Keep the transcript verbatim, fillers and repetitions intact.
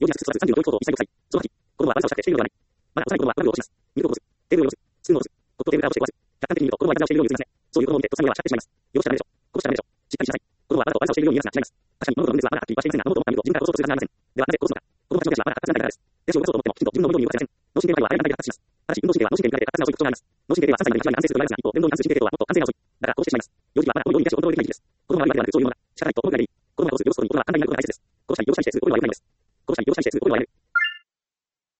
幼児発育育つさんじゅうの教育等一切国際。そのはち、子供はバランスをしかしてしているのではない。また、幼い子供は学業をします。入力をします。テーブルをします。スプーンをします。コップをテーブルから落として壊す。客観的に見ると子供はいたずらをしているように映りますね。そういう子供を見てとっさに親は叱ってしまいます。よろしくダメでしょ。こうしちゃダメでしょ。しっかりしなさい。子供はあなたをバランスをしているように見えますが違います。確かに物事の分別はまだはっきりはしていませんが、物事を見ると自分から想像するがありません。ではなぜこうするのか。子供たちの手足はまだ発達段階からです。手足を動かそうと思っても、きちんと自分の思い通りに動かせません。脳神経はあれが段階で発達します。ただし、運動神経は脳神経に比べて発達が遅い特徴があります。脳神経ではさんさいまでにはち割安定すると言われますが、一方、電動に関する神経系統はもっと安定が遅い。だからこうしてしまいます。幼児はまだ思い通りに手足をコントロールできない時期です。子供は今ではなくそういうものだ。仕方ないと思うがいい。子供がこうする様子に子供は簡単になることが大切です。殺したり、殺したりしてする行為は良くないのです。殺したり、殺したりしてする行為はやめる。